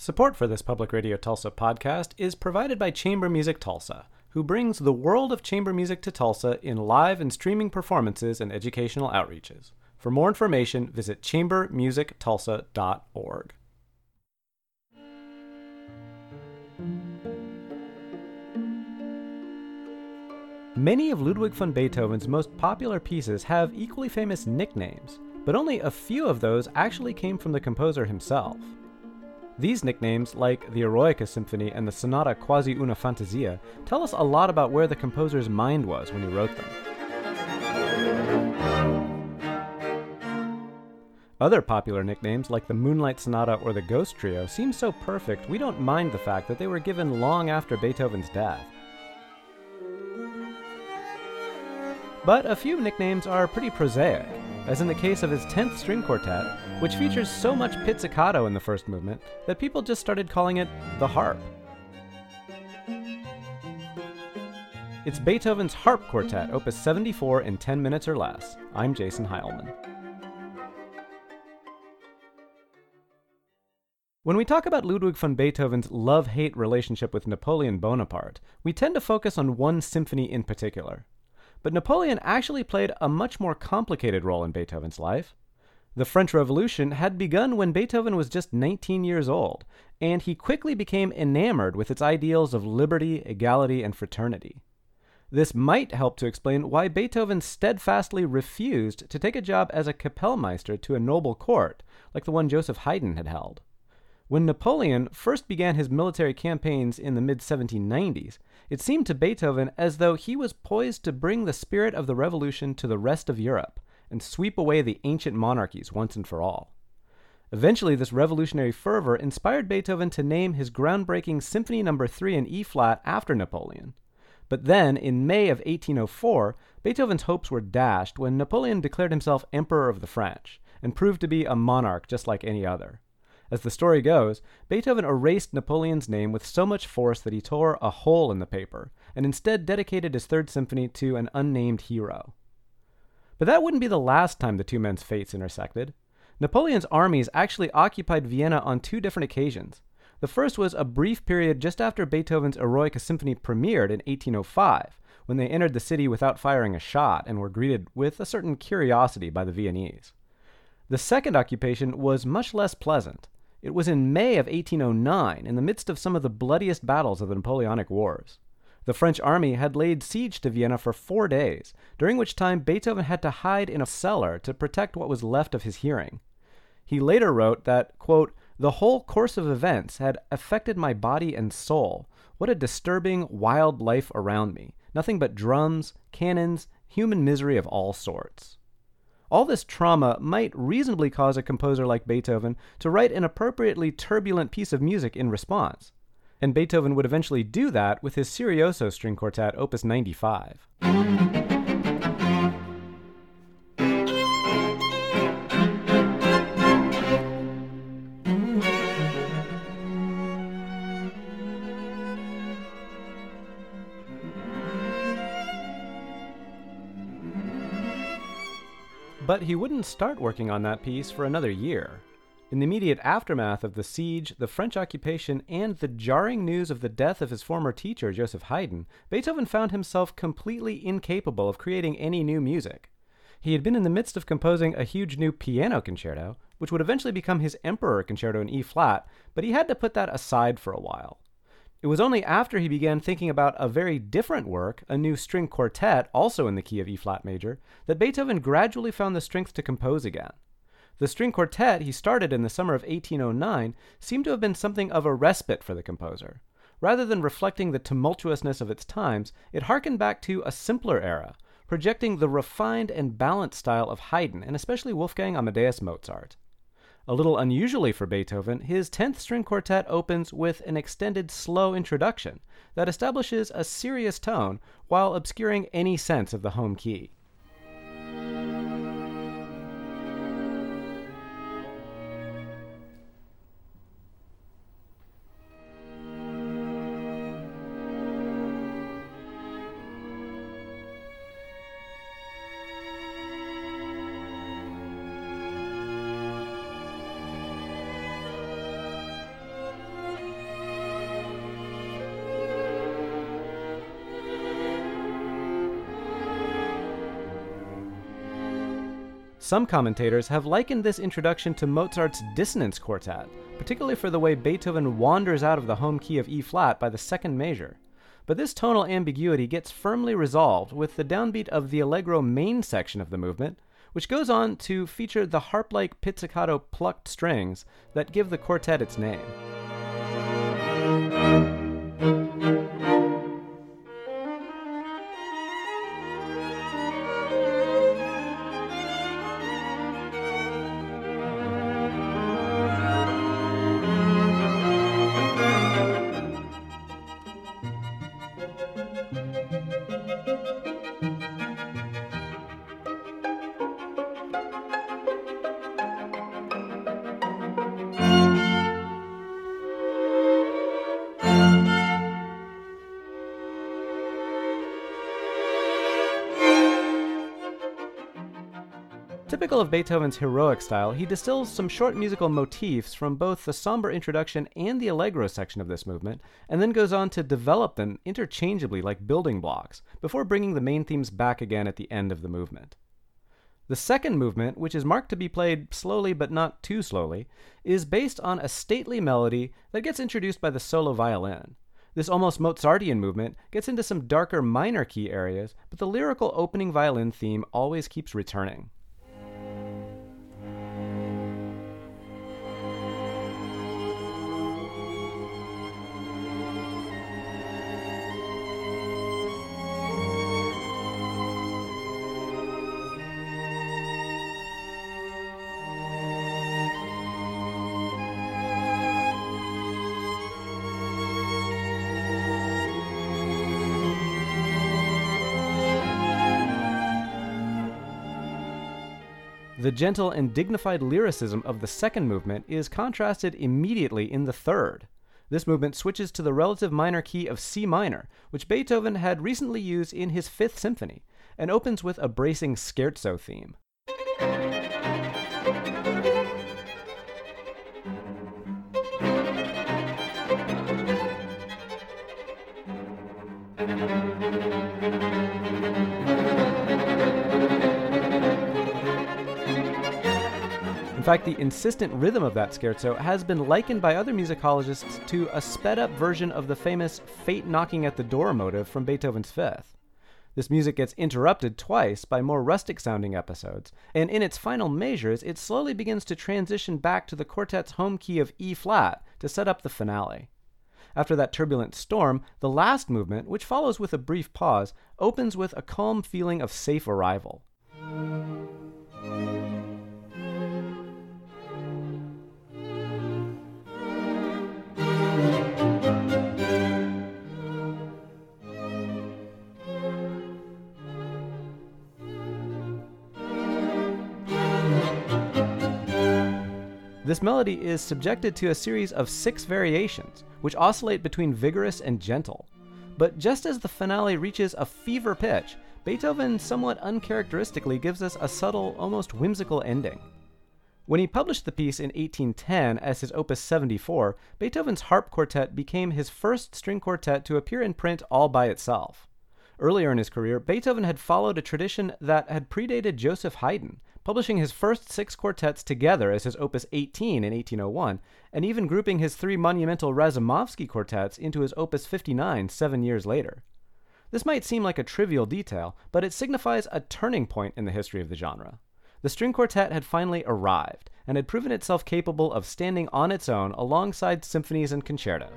Support for this Public Radio Tulsa podcast is provided by Chamber Music Tulsa, who brings the world of chamber music to Tulsa in live and streaming performances and educational outreaches. For more information, visit chambermusictulsa.org. Many of Ludwig van Beethoven's most popular pieces have equally famous nicknames, but only a few of those actually came from the composer himself. These nicknames, like the Eroica Symphony and the Sonata Quasi una Fantasia, tell us a lot about where the composer's mind was when he wrote them. Other popular nicknames, like the Moonlight Sonata or the Ghost Trio, seem so perfect we don't mind the fact that they were given long after Beethoven's death. But a few nicknames are pretty prosaic, as in the case of his 10th String Quartet, which features so much pizzicato in the first movement that people just started calling it the harp. It's Beethoven's Harp Quartet, Opus 74 in 10 minutes or less. I'm Jason Heilman. When we talk about Ludwig van Beethoven's love-hate relationship with Napoleon Bonaparte, we tend to focus on one symphony in particular. But Napoleon actually played a much more complicated role in Beethoven's life. The French Revolution had begun when Beethoven was just 19 years old, and he quickly became enamored with its ideals of liberty, equality, and fraternity. This might help to explain why Beethoven steadfastly refused to take a job as a Kapellmeister to a noble court, like the one Joseph Haydn had held. When Napoleon first began his military campaigns in the mid-1790s, it seemed to Beethoven as though he was poised to bring the spirit of the revolution to the rest of Europe and sweep away the ancient monarchies once and for all. Eventually, this revolutionary fervor inspired Beethoven to name his groundbreaking Symphony No. 3 in E-flat after Napoleon. But then, in May of 1804, Beethoven's hopes were dashed when Napoleon declared himself Emperor of the French and proved to be a monarch just like any other. As the story goes, Beethoven erased Napoleon's name with so much force that he tore a hole in the paper, and instead dedicated his Third Symphony to an unnamed hero. But that wouldn't be the last time the two men's fates intersected. Napoleon's armies actually occupied Vienna on two different occasions. The first was a brief period just after Beethoven's Eroica Symphony premiered in 1805, when they entered the city without firing a shot and were greeted with a certain curiosity by the Viennese. The second occupation was much less pleasant. It was in May of 1809, in the midst of some of the bloodiest battles of the Napoleonic Wars. The French army had laid siege to Vienna for 4 days, during which time Beethoven had to hide in a cellar to protect what was left of his hearing. He later wrote that, quote, "The whole course of events had affected my body and soul. What a disturbing, wild life around me. Nothing but drums, cannons, human misery of all sorts." All this trauma might reasonably cause a composer like Beethoven to write an appropriately turbulent piece of music in response. And Beethoven would eventually do that with his Serioso String Quartet, Opus 95. But he wouldn't start working on that piece for another year. In the immediate aftermath of the siege, the French occupation, and the jarring news of the death of his former teacher, Joseph Haydn, Beethoven found himself completely incapable of creating any new music. He had been in the midst of composing a huge new piano concerto, which would eventually become his Emperor Concerto in E-flat, but he had to put that aside for a while. It was only after he began thinking about a very different work, a new string quartet, also in the key of E-flat major, that Beethoven gradually found the strength to compose again. The string quartet he started in the summer of 1809 seemed to have been something of a respite for the composer. Rather than reflecting the tumultuousness of its times, it harkened back to a simpler era, projecting the refined and balanced style of Haydn, and especially Wolfgang Amadeus Mozart. A little unusually for Beethoven, his 10th String Quartet opens with an extended slow introduction that establishes a serious tone while obscuring any sense of the home key. Some commentators have likened this introduction to Mozart's Dissonance Quartet, particularly for the way Beethoven wanders out of the home key of E-flat by the second measure. But this tonal ambiguity gets firmly resolved with the downbeat of the Allegro main section of the movement, which goes on to feature the harp-like pizzicato plucked strings that give the quartet its name. Typical of Beethoven's heroic style, he distills some short musical motifs from both the somber introduction and the allegro section of this movement, and then goes on to develop them interchangeably like building blocks, before bringing the main themes back again at the end of the movement. The second movement, which is marked to be played slowly but not too slowly, is based on a stately melody that gets introduced by the solo violin. This almost Mozartian movement gets into some darker minor key areas, but the lyrical opening violin theme always keeps returning. The gentle and dignified lyricism of the second movement is contrasted immediately in the third. This movement switches to the relative minor key of C minor, which Beethoven had recently used in his Fifth Symphony, and opens with a bracing scherzo theme. In fact, the insistent rhythm of that scherzo has been likened by other musicologists to a sped-up version of the famous Fate Knocking at the Door motive from Beethoven's Fifth. This music gets interrupted twice by more rustic-sounding episodes, and in its final measures, it slowly begins to transition back to the quartet's home key of E-flat to set up the finale. After that turbulent storm, the last movement, which follows with a brief pause, opens with a calm feeling of safe arrival. This melody is subjected to a series of 6 variations, which oscillate between vigorous and gentle. But just as the finale reaches a fever pitch, Beethoven somewhat uncharacteristically gives us a subtle, almost whimsical ending. When he published the piece in 1810 as his Opus 74, Beethoven's harp quartet became his first string quartet to appear in print all by itself. Earlier in his career, Beethoven had followed a tradition that had predated Joseph Haydn, publishing his first 6 quartets together as his Opus 18 in 1801, and even grouping his 3 monumental Razumovsky quartets into his Opus 59 7 years later. This might seem like a trivial detail, but it signifies a turning point in the history of the genre. The string quartet had finally arrived, and had proven itself capable of standing on its own alongside symphonies and concertos.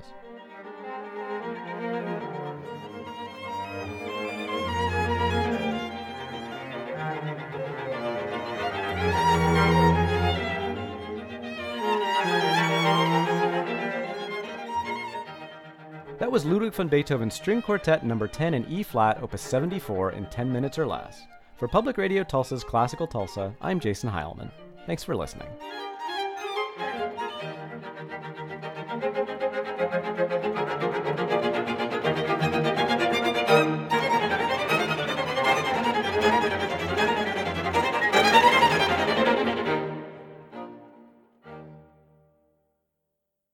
That was Ludwig van Beethoven's String Quartet No. 10 in E-flat, Opus 74 in 10 minutes or less. For Public Radio Tulsa's Classical Tulsa, I'm Jason Heilman. Thanks for listening.